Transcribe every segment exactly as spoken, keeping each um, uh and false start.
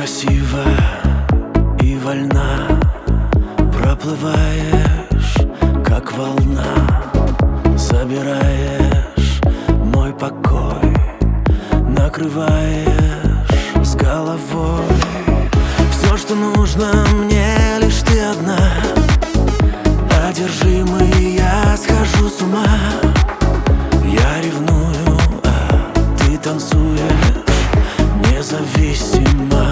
красива и вольна, проплываешь, как волна, забираешь мой покой, накрываешь с головой. Все, что нужно мне, лишь ты одна. Одержимый я схожу с ума. Я ревную, а ты танцуешь независимо.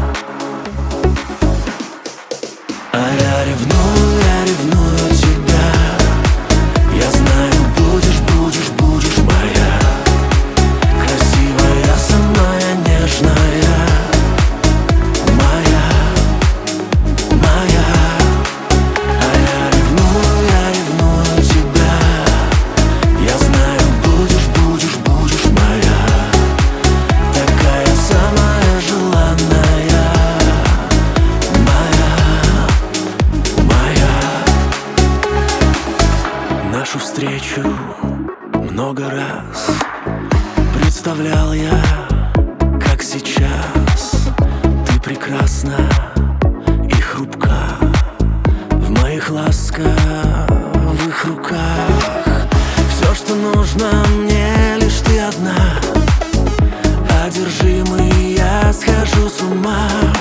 А я ревную, я ревную тебя. Я знаю, будешь, будешь, будешь моя. Красивая, самая нежная. Моя, моя. А я ревную, я ревную тебя. Я знаю, будешь, будешь, будешь моя. Такая самая желанная. Нашу встречу много раз представлял я, как сейчас. Ты прекрасна и хрупка в моих ласковых руках. Все, что нужно мне, лишь ты одна. Одержимый я схожу с ума.